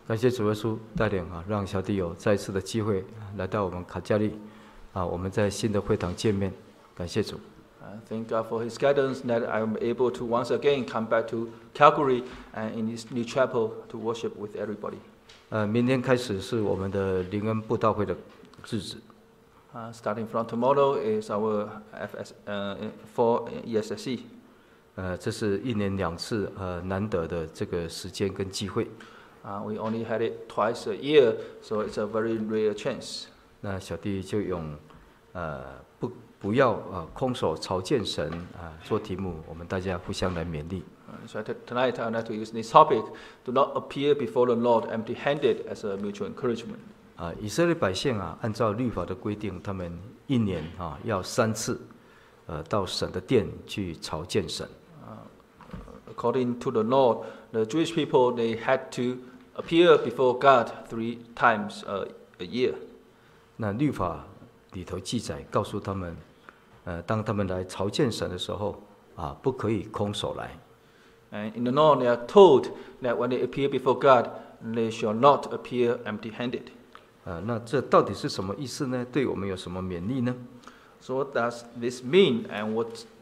感谢主耶稣带领让小弟有再次的机会来到我们卡加利我们在新的会堂见面，感谢主。 Thank God for His guidance that I'm able to once again come back to Calgary and in His new chapel to worship with everybody. 明天开始是我们的灵恩布道会的日子。 Starting from tomorrow is our for ESSC. 这是一年2次难得的这个时间跟机会。 We only had it twice a year, so it's a very rare chance. 那小弟就用不要空手朝见神做题目，我们大家互相来勉励。 So tonight I'd like to use this topic: "Do not appear before the Lord empty-handed," as a mutual encouragement. 以色列百姓按照律法的规定，他们一年要3次到神的殿去朝见神。 According to the Lord, the Jewish people they had to appear before God 3 times a year. 那律法里头记载，告诉他们，当他们来朝见神的时候，不可以空手来。 And in the law, they are told that when they appear before God, they shall not appear empty-handed. 那这到底是什么意思呢？对我们有什么勉励呢？ So what does this mean, and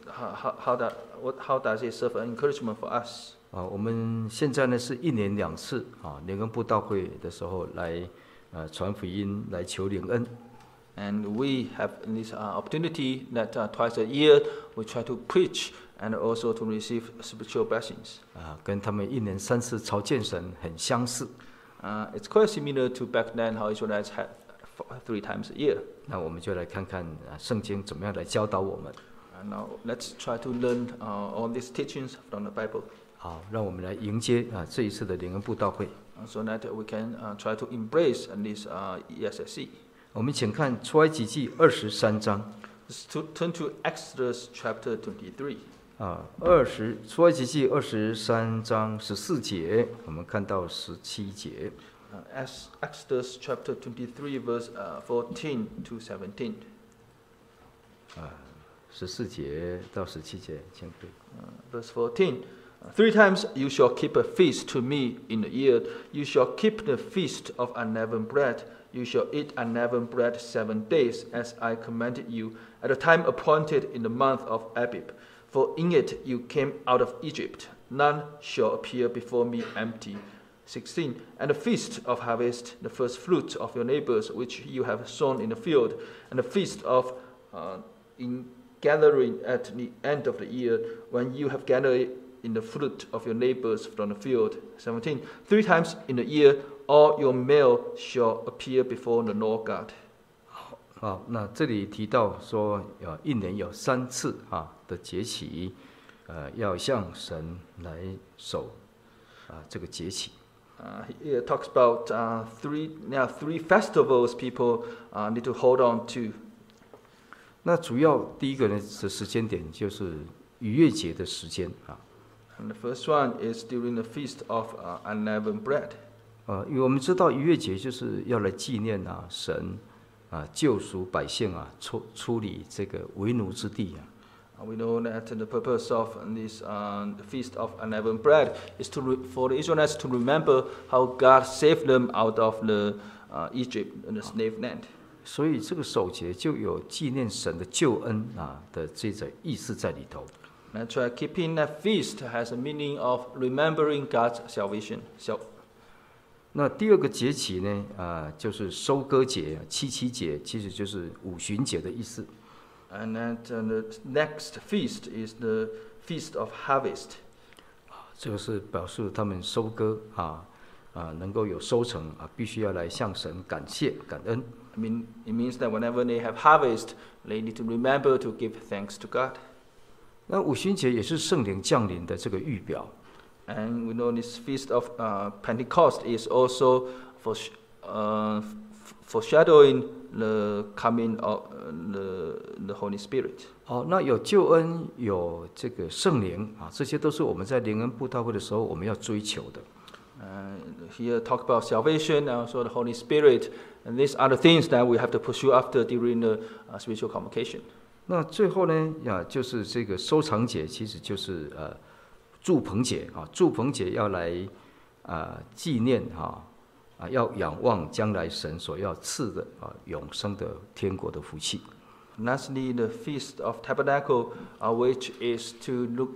how does it serve an encouragement for us? 我们现在呢是1年2次灵恩布道会的时候来传福音，来求灵恩。 And we have this opportunity that twice a year we try to preach and also to receive spiritual blessings. 跟他们1年3次朝见神很相似。 It's quite similar to back then how Israelites had 3 times a year. 那我们就来看看圣经怎么样来教导我们。 And now let's try to learn all these teachings from the Bible. 好，让我们来迎接这一次的灵恩布道会。 So that we can try to embrace this ESSC. 我们请看出埃及记23章。 Turn to Exodus chapter 23. 出埃及记23章14节，我们看到17节。 Exodus chapter 23 verse 14 to 17. 14节到17节，请读。 Verse 14. 3 times you shall keep a feast to me in the year. You shall keep the feast of unleavened bread. You shall eat unleavened bread 7 days, as I commanded you, at the time appointed in the month of Abib. For in it you came out of Egypt. None shall appear before me empty. 16. And the feast of harvest, the first fruits of your neighbors, which you have sown in the field, and the feast of in gathering at the end of the year, when you have gathered in the fruit of your neighbors from the field. 17. 3 times in the year, all your male shall appear before the Lord God. 好，那这里提到说，1年有3次的节期，要向神来守这个节期。 It talks about three festivals people need to hold on to. 那主要第一个呢的时间点就是逾越节的时间 And the first one is during the feast of unleavened bread. 因为我们知道逾越节就是要来纪念神救赎百姓出离这个为奴之地 We know that the purpose of this feast of unleavened bread is for the Israelites to remember how God saved them out of the Egypt and the slave land. 所以这个守节就有纪念神的救恩的这种意思在里头。 That's why keeping that feast has a meaning of remembering God's salvation. 那第二个节期呢，就是收割节、七节，其实就是五旬节的意思。 And then the next feast is the feast of harvest. 这个是表示他们收割能够有收成必须要来向神感谢感恩。 I mean, it means that whenever they have harvest, they need to remember to give thanks to God. 那五旬节也是圣灵降临的这个预表。 And we know this feast of Pentecost is also foreshadowing the coming of the Holy Spirit. 那有救恩，有这个圣灵这些都是我们在灵恩布道会的时候我们要追求的。 Here talk about salvation and also the Holy Spirit, and these are the things that we have to pursue after during the spiritual convocation. 那最后呢，就是这个收藏节，其实就是祝棚节祝棚节要来纪念要仰望将来神所要赐的永生的天国的福气。 Lastly, the Feast of Tabernacle, which is to look,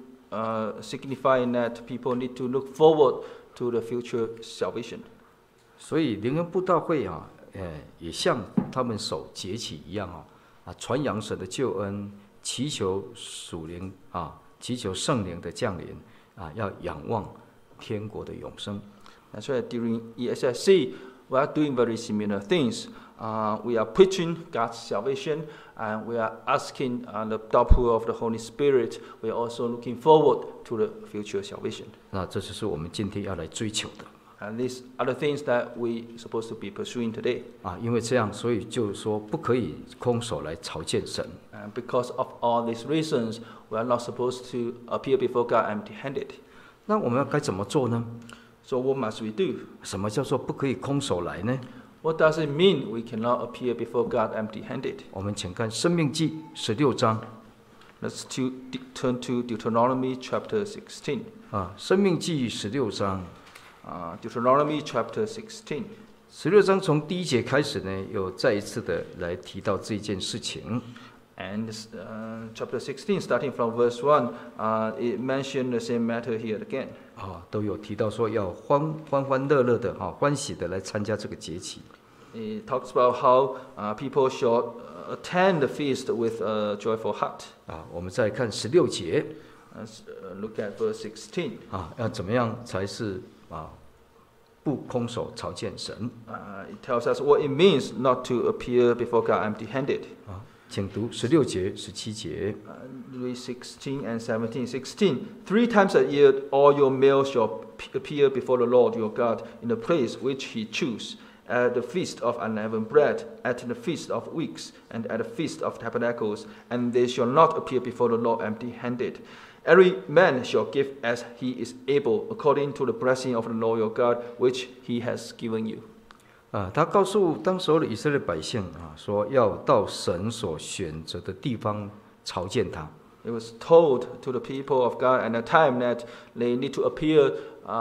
signifying that people need to look forward to the future salvation. 所以灵恩布道会也像他们守节期一样传扬神的救恩，祈求属灵祈求圣灵的降临要仰望天国的永生。 That's why during ESSC, we are doing very similar things. We are preaching God's salvation, and we are asking the outpour of the Holy Spirit. We are also looking forward to the future salvation. 那这就是我们今天要来追求的。 And these are the things that we supposed to be pursuing today. 因为这样，所以就是说不可以空手来朝见神。 And because of all these reasons, we are not supposed to appear before God empty-handed. 那我们该怎么做呢？ So what must we do? 什么叫做不可以空手来呢？ What does it mean we cannot appear before God empty-handed? 我们请看《申命记》16章。 Let's turn to Deuteronomy chapter 16. 《申命记》16章。 Deuteronomy chapter 16. 16章从第1节开始呢，又再一次的来提到这件事情。 And chapter 16, starting from verse 1, it mentioned the same matter here again. 都有提到说要欢乐乐的欢喜的来参加这个节期。 It talks about how people should attend the feast with a joyful heart. 我们再看16节。 Let's look at verse 16. 要怎么样才是不空手朝见神？ It tells us what it means not to appear before God empty-handed. 请读16节、17节。 Read 16 and 17. 16. 3 times a year, all your males shall appear before the Lord your God in the place which He chooses, at the feast of unleavened bread, at the feast of weeks, and at the feast of tabernacles, and they shall not appear before the Lord empty-handed. Every man shall give as he is able, according to the blessing of the Lord your God, which He has given you. 他告诉当时候的以色列百姓说要到神所选择的地方朝见他。 It was told to the people of God at the time that they need to appear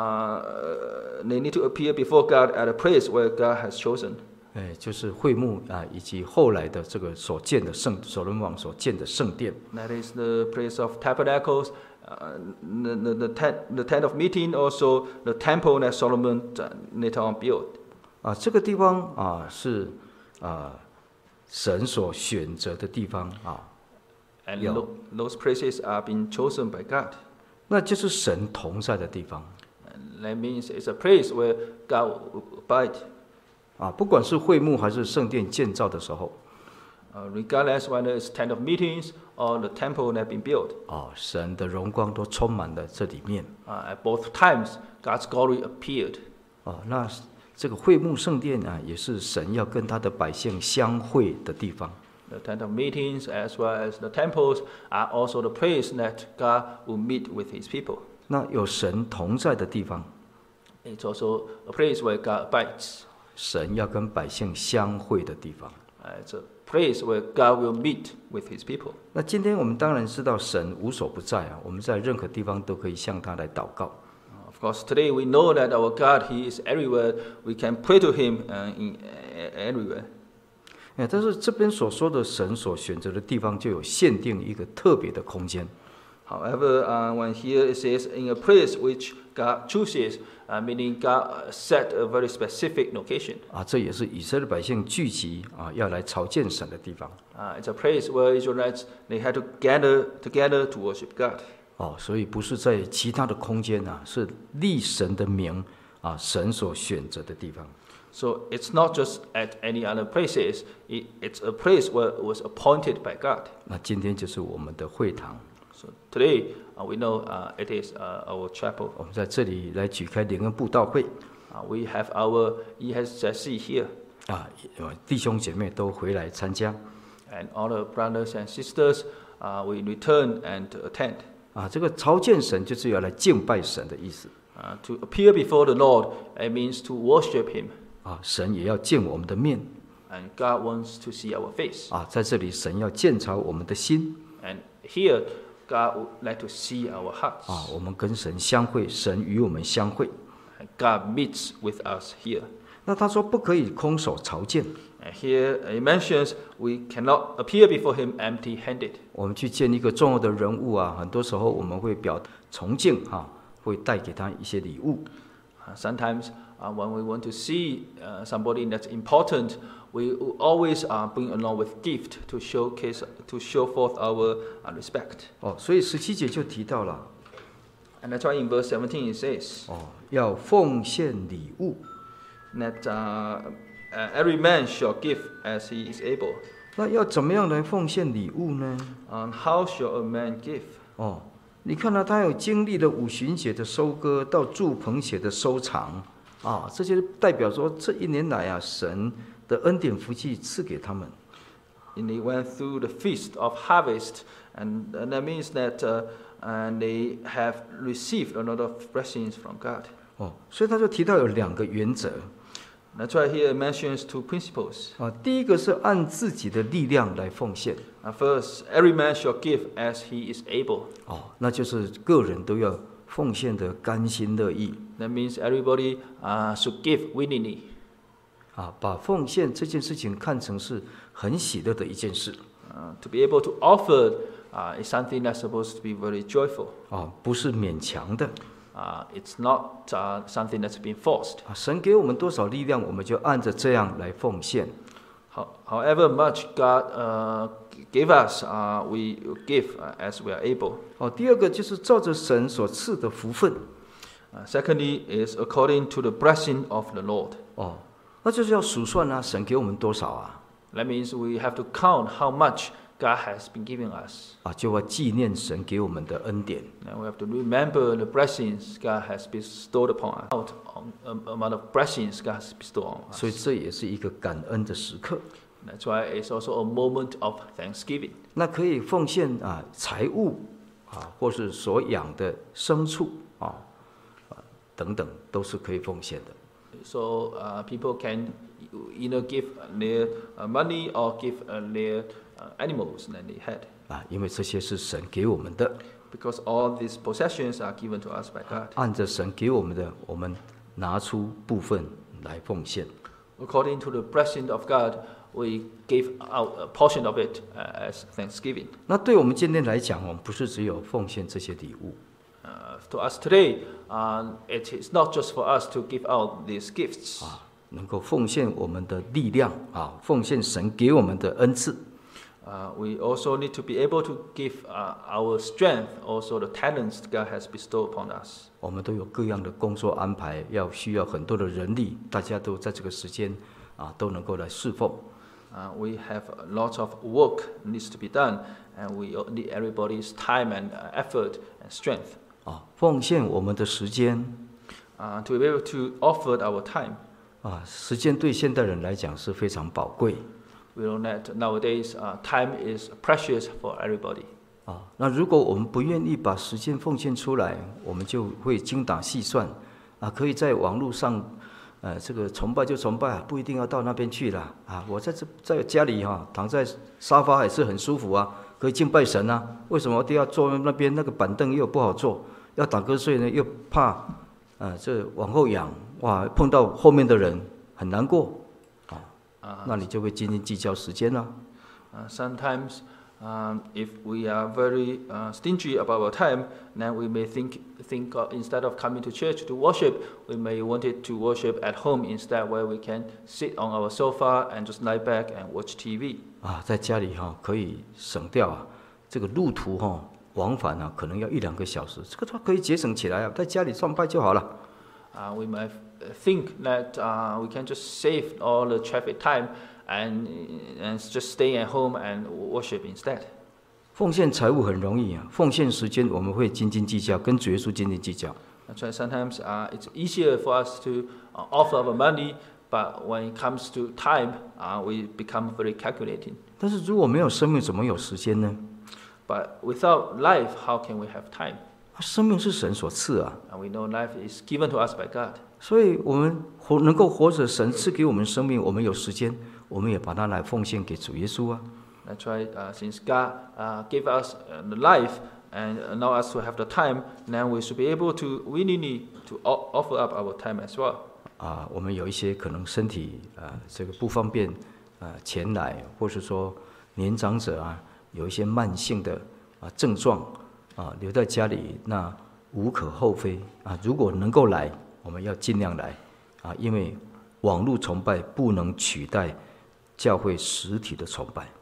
before God at a place where God has chosen. 就是会幕以及后来的这个所建的所罗门王所建的圣殿。 That is the place of tabernacles, the tent of meeting, also the temple that Solomon later on built. 这个地方是神所选择的地方 And those places are being chosen by God. 那就是神同在的地方。 And that means it's a place where God will abide. 不管是会幕还是圣殿建造的时候， regardless whether it's tent of meetings or the temple that been built. 神的荣光都充满了这里面。 At both times, God's glory appeared. 那这个会幕圣殿也是神要跟他的百姓相会的地方。 The tent of meetings as well as the temples are also the place that God will meet with His people. 那有神同在的地方， It's also a place where God abides. 神要跟百姓相会的地方。 It's a place where God will meet with His people. 那今天我们当然知道神无所不在我们在任何地方都可以向他来祷告。 Of course, today we know that our God, He is everywhere. We can pray to Him everywhere. 但是这边所说的神所选择的地方，就有限定一个特别的空间。 However, when here it says in a place which God chooses, meaning God set a very specific location. 这也是以色列百姓聚集要来朝见神的地方。 It's a place where Israelites they had to gather together to worship God. 所以不是在其他的空间是立神的名神所选择的地方。 So it's not just at any other places. It's a place where it was appointed by God. 那今天就是我们的会堂。 So today we know it is our chapel. 我们在这里来举开灵恩布道会。 We have our ESSC here. 弟兄姐妹都回来参加。 And all the brothers and sisters, we return and attend. 这个朝见神就是要来敬拜神的意思。 To appear before the Lord, it means to worship Him. 神也要见我们的面。 And God wants to see our face. 在这里神要鉴察我们的心。 And here, God would like to see our hearts. 我们跟神相会，神与我们相会。 And God meets with us here. 那他说不可以空手朝见， And here he mentions we cannot appear before him empty-handed. 我们去见一个重要的人物啊，很多时候我们会表崇敬会带给他一些礼物。 Sometimes when we want to see somebody that's important, we always bring along with gift to show forth our respect. 所以17节就提到了 And that's why in verse 17 it says 要奉献礼物。 that every man shall give as he is able. 那要怎么样来奉献礼物呢？ How shall a man give? 你看到他有经历了5旬节的收割，到祝棚节的收藏，这些代表说这一年来神的恩典福气赐给他们。 And they went through the feast of harvest, and that means that and they have received a lot of blessings from God. 所以他就提到有2个原则。 That's why here it mentions 2 principles. 第一个是按自己的力量来奉献。 First, every man shall give as he is able. 那就是个人都要奉献的甘心乐意。 That means everybody should give willingly. 把奉献这件事情看成是很喜乐的一件事。 To be able to offer is something that's supposed to be very joyful. 不是勉强的。 It's not something that's been forced. 神给我们多少力量，我们就按着这样来奉献。 However much God gave us, we give as we are able. 第二个就是照着神所赐的福分。 Secondly is according to the blessing of the Lord. 那就是要数算神给我们多少啊？ That means we have to count how much God has been giving us. 就要纪念神给我们的恩典。 And we have to remember the blessings God has bestowed upon us. Amount of blessings God has bestowed on us. 所以这也是一个感恩的时刻。 That's why it's also a moment of thanksgiving. 那可以奉献财物或是所养的牲畜等等，都是可以奉献的。 So people can either give their money or give their animals that they had. 因为这些是神给我们的。 Because all these possessions are given to us by God. 按着神给我们的，我们拿出部分来奉献。 According to the blessing of God, we gave out a portion of it as thanksgiving. 那对我们今天来讲，我们不是只有奉献这些礼物。 To us today, it is not just for us to give out these gifts. 能够奉献我们的力量奉献神给我们的恩赐。 We also need to be able to give our strength, also the talents God has bestowed upon us. 我们都有各样的工作安排，需要很多的人力，大家都在这个时间都能够来侍奉。 We have lots of work needs to be done, and we need everybody's time and effort and strength. 奉献我们的时间。 To be able to offer our time. 时间对现代人来讲是非常宝贵。 We know that nowadays time is precious for everybody. 那如果我们不愿意把时间奉献出来，我们就会精打细算可以在网络上这个崇拜就崇拜不一定要到那边去了我在家里躺在沙发也是很舒服可以敬拜神为什么一定要坐那边？那个板凳又不好坐，要打瞌睡呢，又怕这往后仰，碰到后面的人很难过那你就会斤斤计较时间了。 Sometimes, if we are very stingy about our time, then we may think instead of coming to church to worship, we may want it to worship at home instead, where we can sit on our sofa and just lie back and watch TV. 在家里可以省掉这个路途往返可能要1-2个小时，这个可以节省起来在家里崇拜就好了。 We might think that we can just save all the traffic time and just stay at home and worship instead. 奉献財物很容易奉獻時間我們會斤斤計較，跟主耶穌斤斤計較。 That's why sometimes it's easier for us to offer our money, but when it comes to time, we become very calculating. 但是如果沒有生命，怎麼有時間呢？ But without life, how can we have time? 生命是神所賜 And we know life is given to us by God. 所以我們能夠活着，神賜給我們生命，我們有時間，我們也把它來奉獻給主耶穌 That's why since God gave us the life and allow us to have the time, then we should be able to willingly to offer up our time as well. 我们有一些可能身体这个不方便前来，或是说年长者有一些慢性的症状留在家里，那无可厚非如果能够来，我们要尽量来因为网络崇拜不能取代教会实体的崇拜。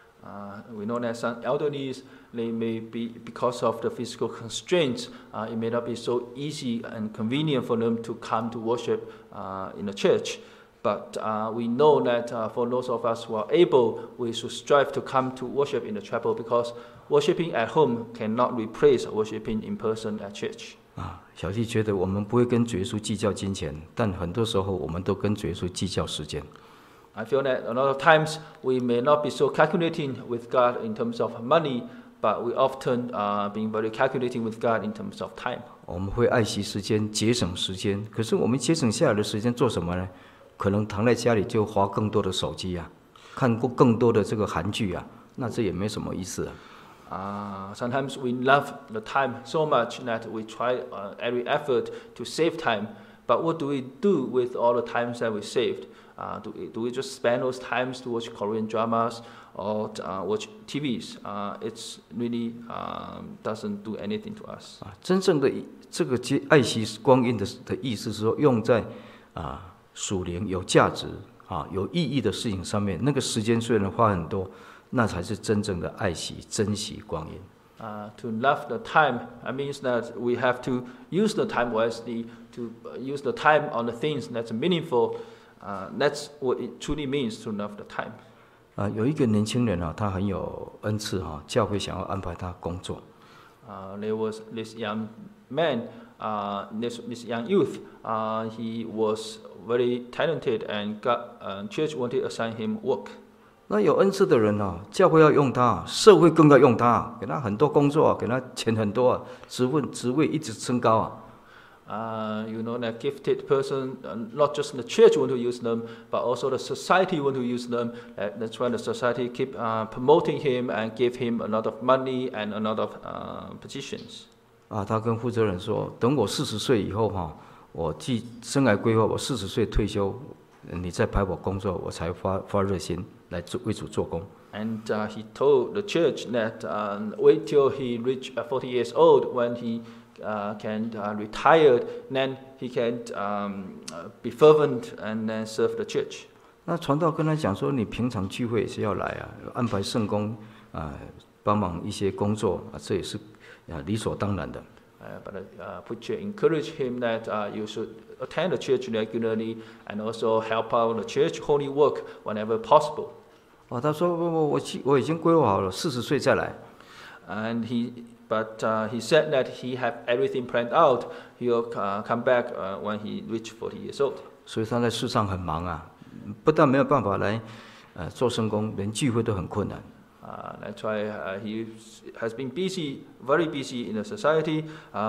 We know that some elderlies, they may be, because of the physical constraints, it may not be so easy and convenient for them to come to worship in the church. But we know that for those of us who are able, we should strive to come to worship in the chapel, because worshiping at home cannot replace worshiping in person at church. 小弟觉得我们不会跟主耶稣计较金钱，但很多时候我们都跟主耶稣计较时间。 I feel that a lot of times we may not be so calculating with God in terms of money, but we often being very calculating with God in terms of time. 我们会爱惜时间，节省时间。可是我们节省下来的时间做什么呢？可能躺在家里就滑更多的手机看过更多的这个韩剧那这也没什么意思 Sometimes we love the time so much that we try every effort to save time. But what do we do with all the times that we saved? Do we just spend those times to watch Korean dramas or watch TVs? It's really doesn't do anything to us. 真正的这个爱惜光阴的意思是说，用在属灵有价值有意义的事情上面，那个时间虽然花很多，那才是真正的爱惜、珍惜光阴。 To love the time, means that we have to use the time wisely, to use the time on the things that's meaningful. That's what it truly means to love the time. 有一个年轻人他很有恩赐教会想要安排他工作。 There was this young man, this young youth. He was very talented, and God, church wanted to assign him work. 那有恩赐的人教会要用他，社会更要用他，给他很多工作给他钱很多职位一直升高 You know, that gifted person, not just the church want to use them, but also the society want to use them. That's why the society keep promoting him and give him a lot of money and a lot of positions. 他跟负责人说，等我40岁以后我既生涯规划，我40岁退休，你再派我工作，我才发热心来为主做工。 And he told the church that wait till he reach 40 years old, when he can retire, then he can be fervent and then serve the church. 那传道跟他讲说，你平常聚会也是要来安排圣工帮忙一些工作这也是理所当然的。 But preacher encouraged him that you should attend the church regularly and also help out the church holy work whenever possible. 他说我已经规划好了，40岁再来。 But he said that he had everything planned out. He'll come back when he reached 40 years old. 所以他在世上很忙不但没有办法来做圣工，连聚会都很困难。 That's why he has been busy, very busy in the society.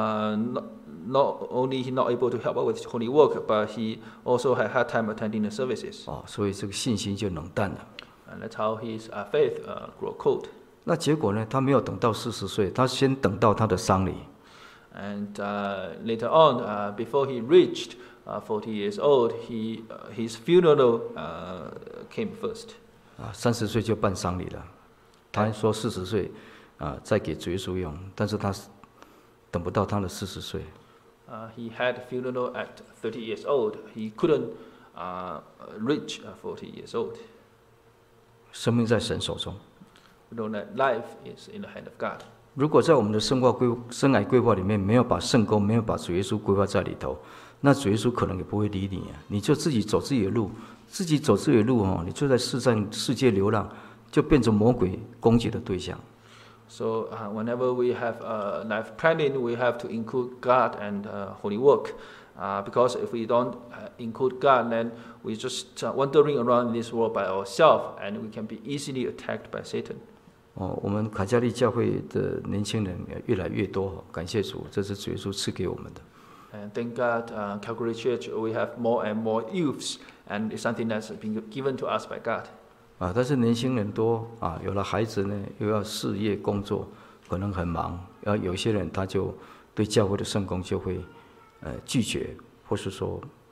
Not only he not able to help out with holy work, but he also had hard time attending the services. 所以这个信心就冷淡了。 And that's how his faith grew cold. 那结果呢？他没有等到40岁，他先等到他的丧礼。 And later on, before he reached 40 years old, his funeral came first. 30岁就办丧礼了。他说40岁再给主耶稣用，但是他等不到他的40岁。 He had a funeral at 30 years old. He couldn't reach 40 years old. 生命在神手中。 We know that life is in the hand of God. 如果在我们的生涯规划里面没有把圣工，没有把主耶稣规划在里头，那主耶稣可能也不会理你你就自己走自己的路，你就在世界流浪，就变成魔鬼攻击的对象。 So whenever we have life planning, we have to include God and holy work. Because if we don't include God, then we're just wandering around in this world by ourselves, and we can be easily attacked by Satan. 我们卡加利教会的年轻人也越来越多，感谢主，这是主耶稣赐给我们的。 And thank God, Calvary Church, we have more and more youths, and it's something that's been given to us by God. 但是年轻人多有了孩子呢，又要事业工作，可能很忙。有些人他就对教会的圣工就会拒绝，或是说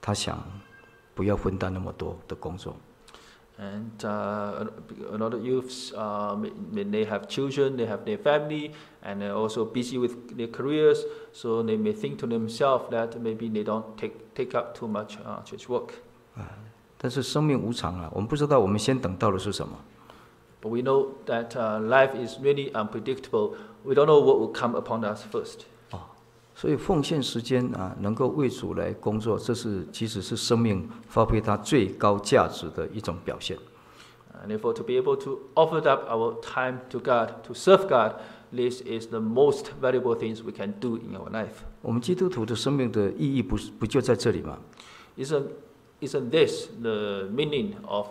他想不要分担那么多的工作。 And another youths, they have children, they have their family, and they're also busy with their careers. So they may think to themselves that maybe they don't take up too much church work. 但是生命无常啊，我们不知道我们先等到的是什么。 But we know that life is really unpredictable. We don't know what will come upon us first. 所以奉献时间啊，能够为主来工作，这是其实是生命发挥它最高价值的一种表现。 And therefore, to be able to offer up our time to God, to serve God, this is the most valuable things we can do in our life. 我们基督徒的生命的意义不就在这里吗？ Isn't this the meaning of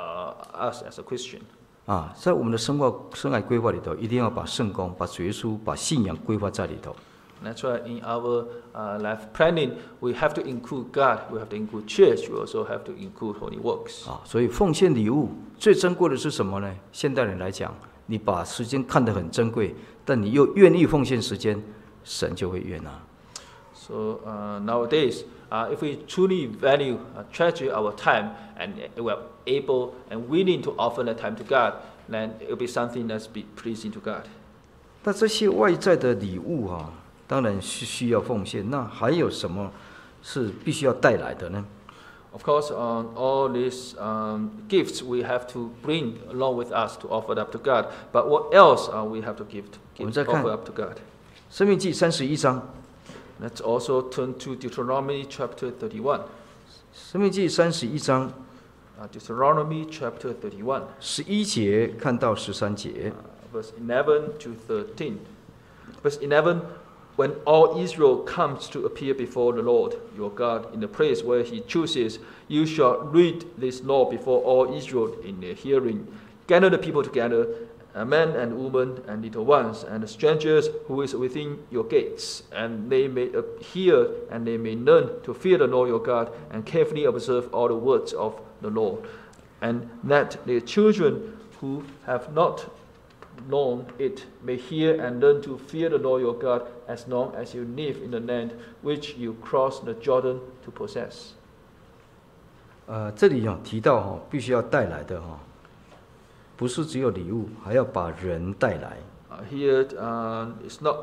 us as a Christian? 啊，在我们的生涯规划里头，一定要把圣工、把主耶稣、把信仰规划在里头。 That's why in our life planning, we have to include God, we have to include church, we also have to include holy works. 啊，所以奉献礼物最珍贵的是什么呢？现代人来讲，你把时间看得很珍贵，但你又愿意奉献时间，神就会悦纳。 So nowadays, if we truly value, treasure our time, and we are able and willing to offer that time to God, then it will be something that's be pleasing to God. 那这些外在的礼物啊，当然是需要奉献。那还有什么是必须要带来的呢？ Of course, all these gifts we have to bring along with us to offer up to God. But what else we have to offer up to God? 申命记31章。 Let's also turn to Deuteronomy chapter 31. 申命记31章 Deuteronomy chapter 31. 11节看到13节。 Verse 11 to 13. Verse 11, when all Israel comes to appear before the Lord your God in the place where he chooses, you shall read this law before all Israel in their hearing. Gather the people together, men and women and little ones, and the strangers who is within your gates, and they may hear and they may learn to fear the Lord your God and carefully observe all the words of the law, and that their children who have not known it may hear and learn to fear the Lord your God as long as you live in the land which you cross the Jordan to possess. 这里提到必须要带来的不是只有礼物，还要把人带来。 Here, it's not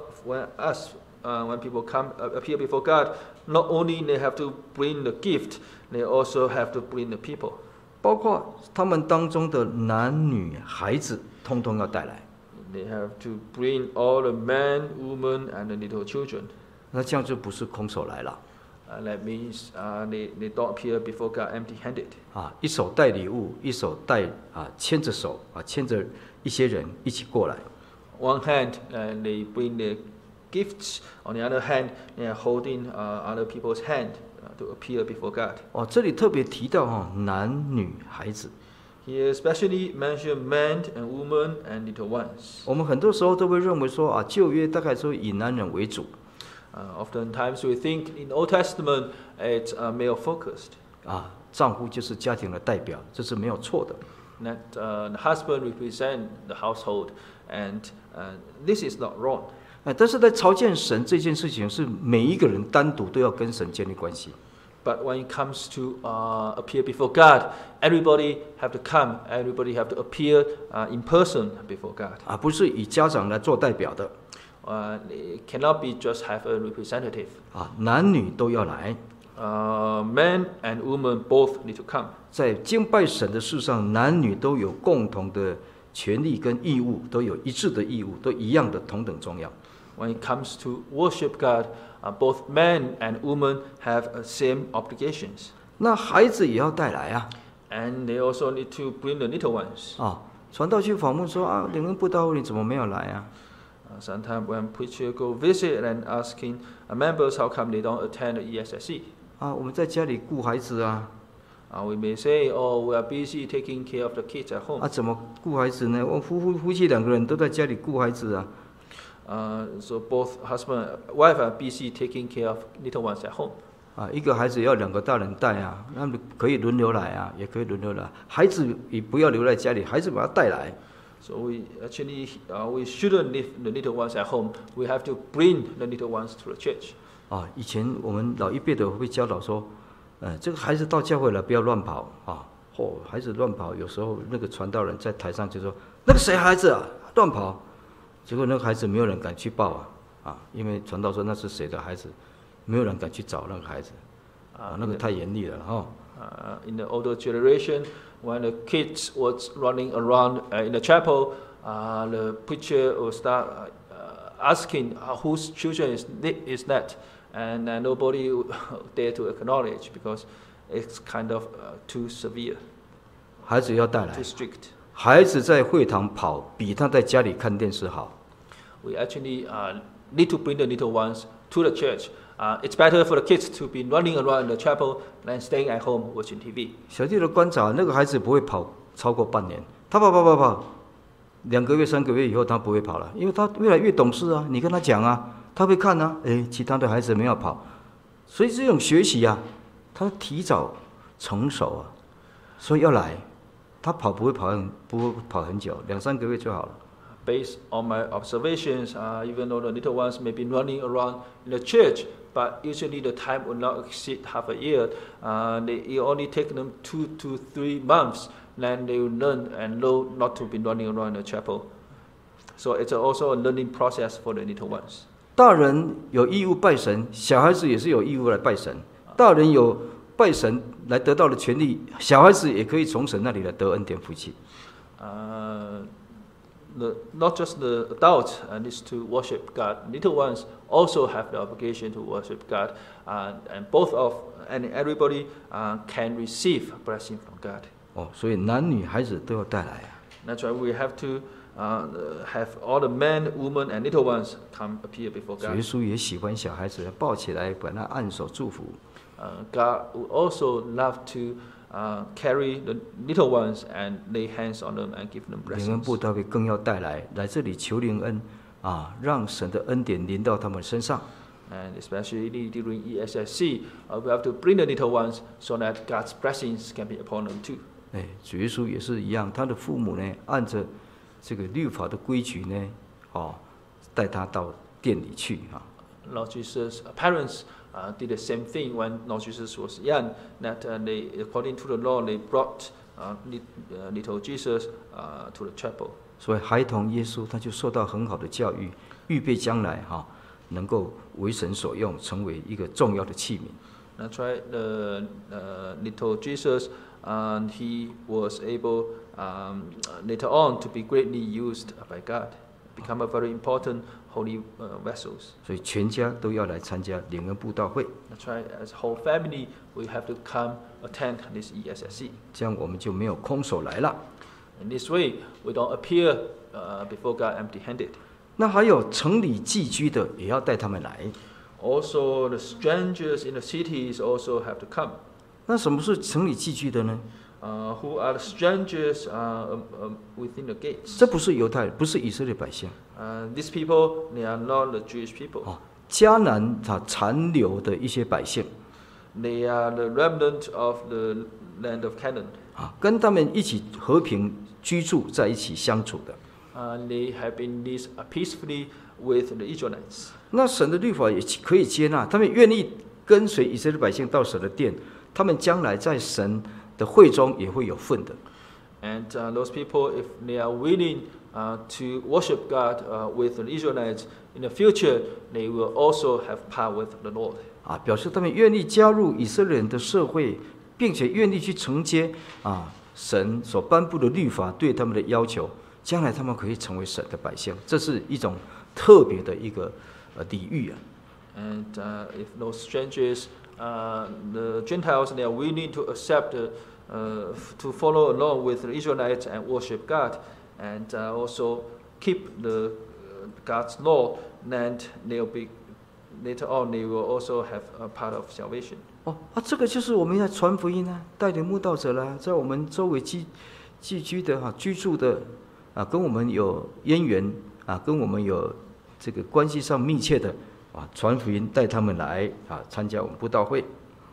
when people come appear before God. Not only they have to bring the gift, they also have to bring the people. 包括他们当中的男女孩子，通通要带来。 They have to bring all the men, women, and the little children. 那这样就不是空手来了。 That means they don't appear before God empty-handed. 一手带礼物，一手带牵着手牵着一些人一起过来。 One hand, they bring their gifts. On the other hand, they are holding other people's hand to appear before God. 这里特别提到男女孩子。 He especially mentioned men and women and little ones. 我们很多时候都会认为说旧约大概说以男人为主。 Oftentimes we think in Old Testament it's male focused. 丈夫就是家庭的代表，这是没有错的。 That the husband represent the household, and this is not wrong. 但是在朝见神这件事情，是每一个人单独都要跟神建立关系。 But when it comes to appear before God, everybody have to come. Everybody have to appear in person before God. 不是以家长来做代表的。 It cannot be just have a representative. 男女都要来。 Men and women both need to come. 在敬拜神的事上，男女都有共同的权利跟义务，都有一致的义务，都一样的同等重要。 When it comes to worship God, both men and women have same obligations. 那孩子也要带来啊。 And they also need to bring the little ones. 传道去访问说灵恩布道会你怎么没有来啊？ Sometimes when preacher go visit and asking members how come they don't attend the ESSC. 我们在家里顾孩子啊。 We may say, oh, we are busy taking care of the kids at home. 怎么顾孩子呢？夫妻两个人都在家里顾孩子啊。 So both husband and wife are busy taking care of little ones at home. 一个孩子要两个大人带啊，那么可以轮流来啊，也可以轮流来。孩子也不要留在家里，孩子把他带来。 So we actually we shouldn't leave the little ones at home. We have to bring the little ones to the church. 以前我们老一辈的会教导说， 这个孩子到教会来不要乱跑啊！孩子乱跑，有时候那个传道人在台上就说：“那个谁孩子啊，乱跑。”结果那个孩子没有人敢去报因为传道说那是谁的孩子，没有人敢去找那个孩子，那个太严厉了哈。 In the older generation, when the kids was running around in the chapel, the preacher will start asking whose children is that, and nobody dare to acknowledge because it's kind of too severe. 孩子要带来 ，too strict. 孩子在会堂跑比他在家里看电视好。 We actually need to bring the little ones to the church. It's better for the kids to be running around in the chapel than staying at home watching TV. 小弟的观察，那个孩子不会跑超过半年，他跑，2个月、3个月以后他不会跑了，因为他越来越懂事啊。你跟他讲他会看其他的孩子没有跑，所以这种学习他提早成熟所以要来，他不会跑很久，2、3个月就好了。 Based on my observations, even though the little ones may be running around in the church, but usually the time will not exceed half a year. It only take them 2 to 3 months, then they will learn and know not to be running around the chapel. So it's also a learning process for the little ones. 大人有义务拜神，小孩子也是有义务来拜神。大人有拜神来得到的权利，小孩子也可以从神那里来得恩典福气。 Not just the adults needs to worship God. Little ones also have the obligation to worship God, and everybody can receive blessing from God. 所以男女孩子都要带来 That's why we have to have all the men, women, and little ones come appear before God. 耶稣也喜欢小孩子抱起来，把他按手祝福。 God would also love to carry the little ones and lay hands on them and give them 灵恩 blessings. 布道会更要带来这里求灵恩让神的恩典临到他们身上。 And especially during ESSC, we have to bring the little ones so that God's blessings can be upon them too. 主耶稣也是一样，他的父母呢，按着这个律法的规矩呢，带他到店里去 Lord Jesus' parents did the same thing when Lord Jesus was young. That they, according to the law, they brought little Jesus to the chapel. 所以孩童耶稣他就受到很好的教育，预备将来能够为神所用，成为一个重要的器皿。 That's right. The little Jesus, he was able later on to be greatly used by God, become a very important holy vessels. 所以全家都要来参加灵恩布道会。 That's right. As a whole family, we have to come attend this ESSC. 这样我们就没有空手来了。 In this way, we don't appear before God empty-handed. 那还有城里寄居的，也要带他们来。 Also, the strangers in the cities also have to come. 那什么是城里寄居的呢？ Who are the strangers within the gates? 这不是犹太人，不是以色列百姓。 These people, they are not the Jewish people. 迦南残留的一些百姓。 They are the remnant of the land of Canaan. 跟他们一起和平居住在一起相处的。 They have been lived peacefully with the Israelites. 那神的律法也可以接纳，他们愿意跟随以色列百姓到神的殿，他们将来在神的会中也会有份的。 And those people, if they are willing to worship God with the Israelites in the future, they will also have part with the Lord. 表示他们愿意加入以色列人的社会，并且愿意去承接神所颁布的律法对他们的要求，将来他们可以成为神的百姓，这是一种特别的一个礼遇 And if those strangers, the Gentiles, they are willing to accept, to follow along with the Israelites and worship God, and also keep God's law, then they'll be later on they will also have a part of salvation. 这个就是我们要传福音带领慕道者啦，在我们周围寄居的居住的跟我们有渊源跟我们有这个关系上密切的传福音，带他们来参加我们布道会。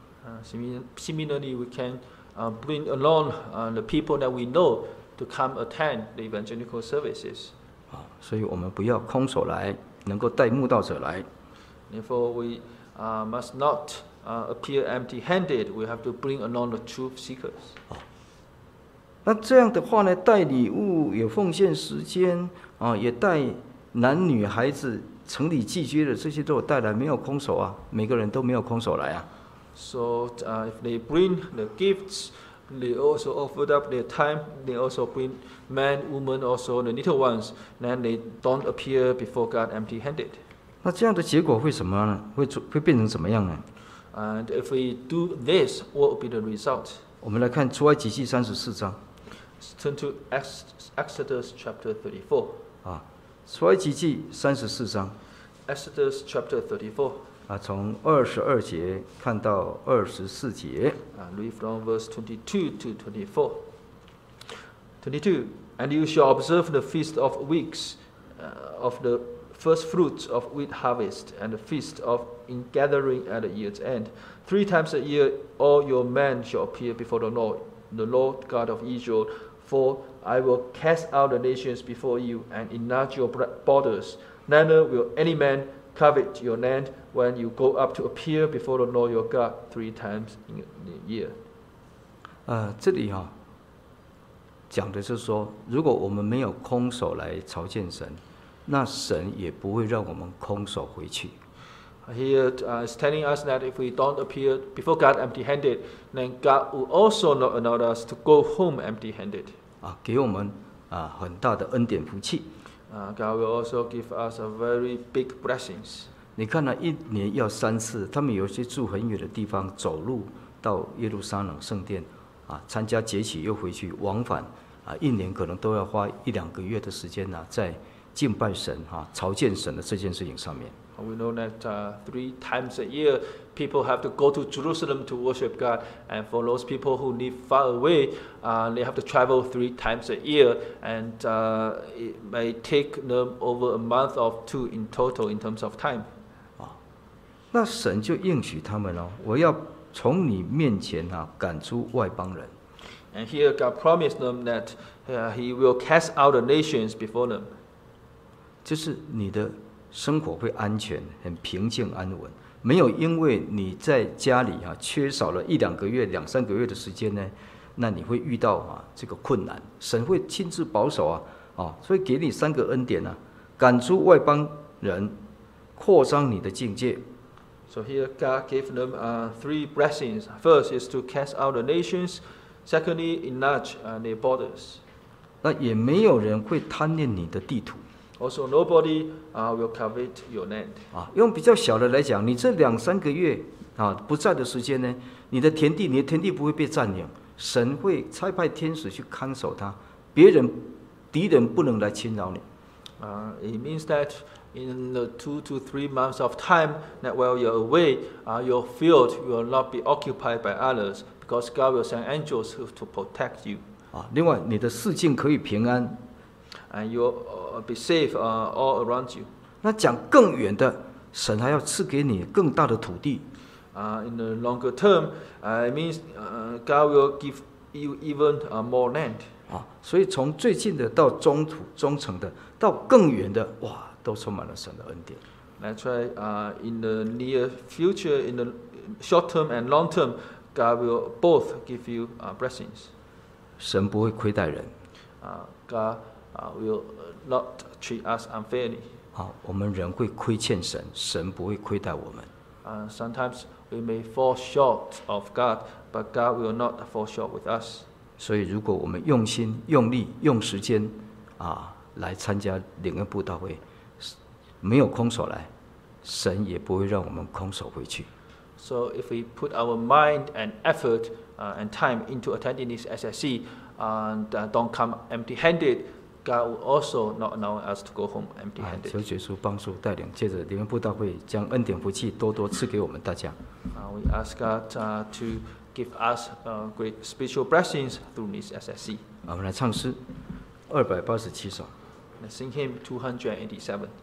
Similarly, we can bring along the people that we know to come attend the evangelical services. 所以我们不要空手来，能够带慕道者来。 Therefore, we must not appear empty-handed. We have to bring along the truth seekers. 那这样的话呢，带礼物也奉献时间啊，也带男女孩子城里寄居的这些都有带来，没有空手啊，每个人都没有空手来啊。 So if they bring the gifts, they also offered up their time. They also bring men, women, also the little ones. Then they don't appear before God empty-handed. 那这样的结果会什么呢？会变成怎么样呢？ And if we do this, what will be the result? 我们来看出埃及记34章 Turn to Exodus chapter 34. 啊，出埃及记34章 Exodus chapter 34. 啊，从22节看到24节。 Read from verse 22 to 24. 22. And you shall observe the feast of weeks, of the first fruits of wheat harvest, and the feast of ingathering at the year's end. 3 times a year all your men shall appear before the Lord God of Israel. For I will cast out the nations before you, and enlarge your borders. Neither will any man covet your land when you go up to appear before the Lord your God 3 times in a year. 这里讲的就是说，如果我们没有空手来朝见神，那神也不会让我们空手回去。 Here is telling us that if we don't appear before God empty-handed, then God will also not allow us to go home empty-handed. 给我们很大的恩典福气。 God will also give us a very big blessings. 你看1年要3次，他们有些住很远的地方，走路到耶路撒冷圣殿参加节期又回去，往返1年可能都要花1-2个月的时间在敬拜神朝见神的这件事情上面。 We know that 3 times a year people have to go to Jerusalem to worship God, and for those people who live far away, they have to travel 3 times a year, and it may take them over a month or 2 in total in terms of time. 那神就应许他们我要从你面前赶出外邦人。 And here God promised them that He will cast out the nations before them. 就是你的生活会安全、很平静安稳，没有因为你在家里缺少了1-2个月、2-3个月的时间呢，那你会遇到这个困难。神会亲自保守所以给你3个恩典赶出外邦人，扩张你的境界。 So here God gave them 3 blessings. First is to cast out the nations. Secondly, enlarge their borders. 那也没有人会贪恋你的地土。 Also, nobody will covet your land. 用比较小的来讲，你这2-3个月不在的时间呢，你的田地不会被占领，神会差派天使去看守它，敌人不能来侵扰你。 It means that in the 2 to 3 months of time, that while you're away, your field will not be occupied by others, because God will send angels to protect you. 另外，你的四境可以平安。 And you'll be safe all around you. 那讲更远的，神还要赐给你更大的土地。 In the longer term, it means God will give you even more land. 所以从最近的到中程的，到更远的，都充满了神的恩典。 That's why in the near future, in the short term and long term, God will both give you blessings. 神不会亏待人。 God will not treat us unfairly. 我们人会亏欠神，神不会亏待我们。 Sometimes we may fall short of God, but God will not fall short with us. 所以，如果我们用心、用力、用时间来参加灵恩布道会，没有空手来，神也不会让我们空手回去。 So if we put our mind and effort and time into attending this SSC and don't come empty-handed, God will also not allow us to go home empty-handed. 求主耶稣帮助带领，借着灵恩布道会，将恩典福气多多赐给我们大家。 We ask God to give us great spiritual blessings through this SSC. 我们来唱诗287首。 Let's sing hymn 287.